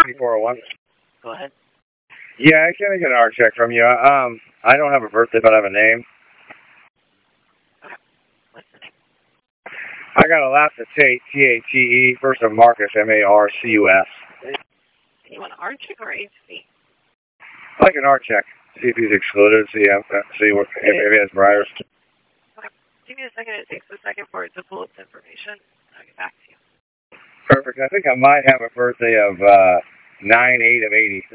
5401. Go ahead. Yeah, can I get an art check from you? I don't have a birthday, but I have a name. Okay. What's the name? I got a last of Tate, T-A-T-E, first of Marcus, M-A-R-C-U-S. You want an art check or HC? I'd like an art check. See if he's excluded, see if he has briars. Okay. Give me a second. It takes a second for it to pull its information. I'll get back to you. Perfect. I think I might have a birthday of 9/8 of 80.